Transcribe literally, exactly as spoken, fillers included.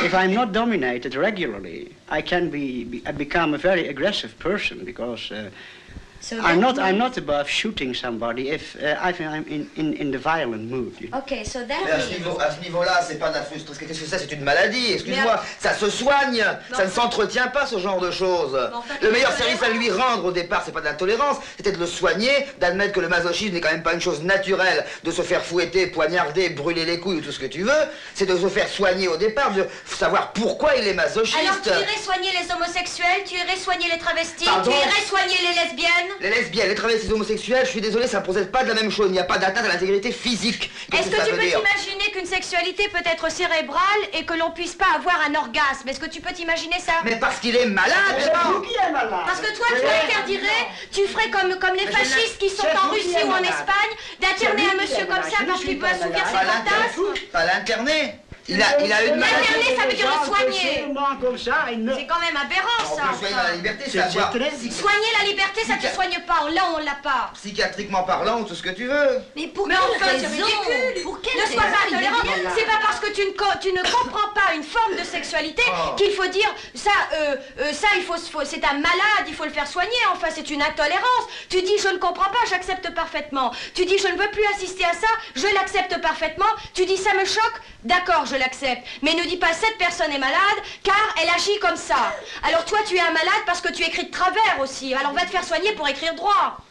if I'm not dominated regularly, I can be, be become a very aggressive person because uh, So I'm not that I'm means- not above shooting somebody if uh, I think I'm in, in, in the violent mood. You know? Okay, so that Mais à ce means... niveau, à ce niveau-là, c'est pas de la frustration. Qu'est-ce que c'est? C'est une maladie. Excuse-moi, ça se soigne. Ça ne s'entretient pas, ce genre de choses. en fait, Le la meilleur service à tolérance. lui rendre au départ, c'est pas de la tolérance, c'était de le soigner, d'admettre que le masochisme n'est quand même pas une chose naturelle, de se faire fouetter, poignarder, brûler les couilles ou tout ce que tu veux. C'est de se faire soigner au départ, de savoir pourquoi il est masochiste. Alors tu irais soigner les homosexuels, tu irais soigner les travestis, Pardon? tu irais soigner les lesbiennes. Les lesbiennes, les travestis homosexuels, je suis désolé, ça ne procède pas de la même chose. Il n'y a pas d'atteinte à l'intégrité physique. Qu'est-ce Est-ce que ça tu veut peux dire? t'imaginer qu'une sexualité peut être cérébrale et que l'on puisse pas avoir un orgasme? Est-ce que tu peux t'imaginer ça? Mais parce qu'il est malade, C'est non? vous qui êtes malade. Parce que toi, tu C'est- interdirais, tu ferais comme, comme les Mais je fascistes qui sont c'est en vous qui Russie êtes ou en malade. Espagne, d'interner C'est un vous qui monsieur êtes comme malade. ça Je quand suis il doit pas assouvir malade. ses Pas l'interner. fantasmes. Pas l'interner. Il a, il a une maladie. L'interner, ça veut dire le soigner. Seulement comme ça, il ne... C'est quand même aberrant On ça. peut soigner enfin. la liberté, C'est- savoir c'est très- psy- Soigner la liberté, ça te soigne pas. Là, on l'a pas. psychiatriquement parlant ou tout ce que tu veux. Mais pour Mais quelle enfin, c'est raison? ridicule. Pour quelle Ne sois raison? pas Il est intolérant. bien là. C'est pas parce que tu ne, co- tu ne comprends pas une forme de sexualité Oh. qu'il faut dire ça, euh, euh, ça il faut, faut- c'est un malade, il faut le faire soigner. Enfin, c'est une intolérance. Tu dis je ne comprends pas, j'accepte parfaitement. Tu dis je ne veux plus assister à ça, je l'accepte parfaitement. Tu dis ça me choque, d'accord, je l'accepte. Mais ne dis pas cette personne est malade car elle agit comme ça. Alors toi tu es un malade parce que tu écris de travers aussi. Alors va te faire soigner pour écrire droit.